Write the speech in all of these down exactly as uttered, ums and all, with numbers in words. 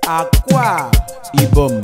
Akwa Ibom.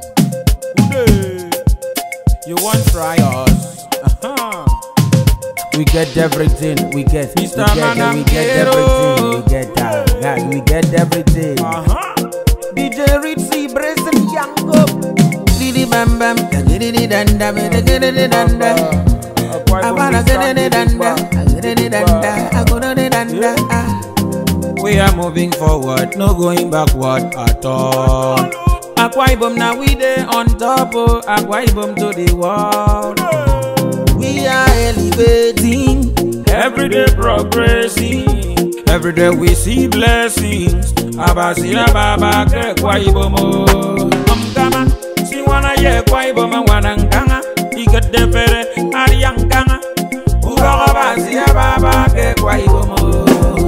You want try us? Uh-huh. We get everything. We get. Mister We get, we get everything. We get that. Guys, we get everything. Uh-huh. D J Ritzy, Brazen Yango. Didi bam bam. Didi danda. Didi danda. I wanna get it danda. Get it danda. I gonna get danda. We are moving forward, no going backward at all. Akwa Ibom now we dey on top. Oh, Akwa Ibom to the world. We are elevating, everyday progressing. Every day we see blessings. Abasi ababa ke Akwa Ibom. Amkama, si wana ye Akwa Ibom wana nganga. Ikat defere ariyang nganga. Ura abasi ababa ke Akwa Ibom.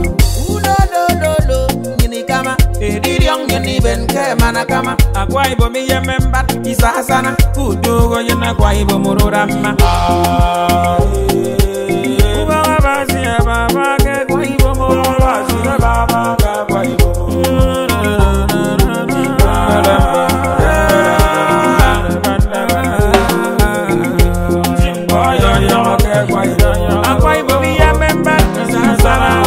Ediryong yoni ben ke manakama. Akwa Ibom yemembat isasana. Kudugo yena Akwa Ibom ururama. Ubaga basi ababa ke Akwa Ibom. Basi ababa ke Akwa Ibom. Akwa Ibom yemembat isasana.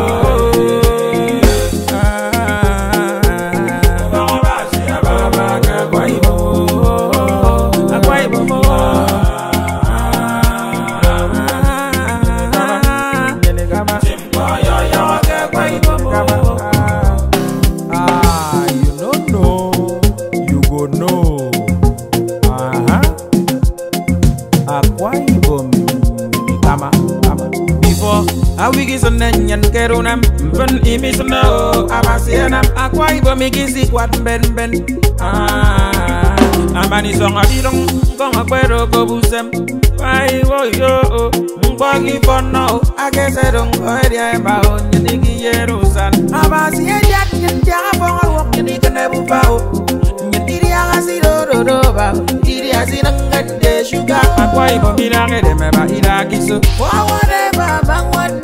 Awigi sonenyan kerunam ben imi sono abasienam Akwa Ibom igisi kwat ben ben ah amani songa dilong konga kwero kobusem ai wo yo mbagi bono ageserong oria eba onyenigi yerusan abasienyan nyaa bonga wok ni kenebu bao nyiri agasi do do do ba diri asinangande sugar Akwa Ibom irange de meba iragiso wa whatever bangwan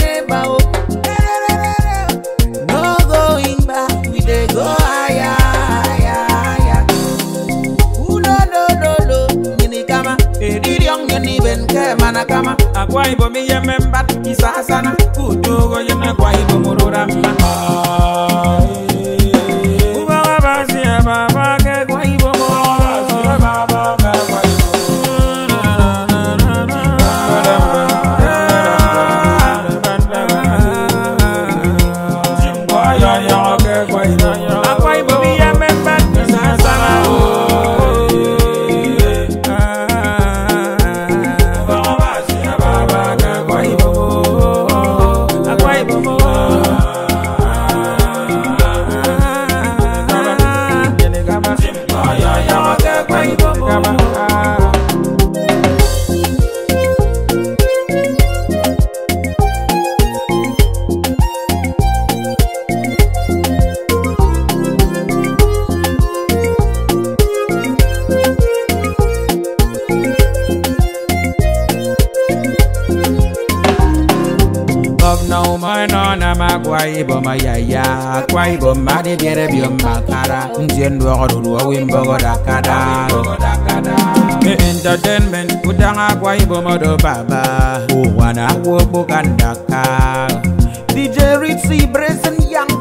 no going back, we dey go higher, higher, higher. Ooh, no, no, no, no. Nyini kama, ediryong nyoni ben ke manakama. Akwa Ibom yemembat isasana. Kudugo yena Akwa Ibom ururama. Ubaga basi ababa ke Akwa Ibom. Basi ababa ke Akwa Ibom. No more no na Akwa Ibom ayaya Akwa Ibom madi gere biom makara Ntiendu okodu wimbogo dakada Me entertainment kudanga Akwa Ibom odo baba Uwana wobo kandaka D J Ritzy Brazen Young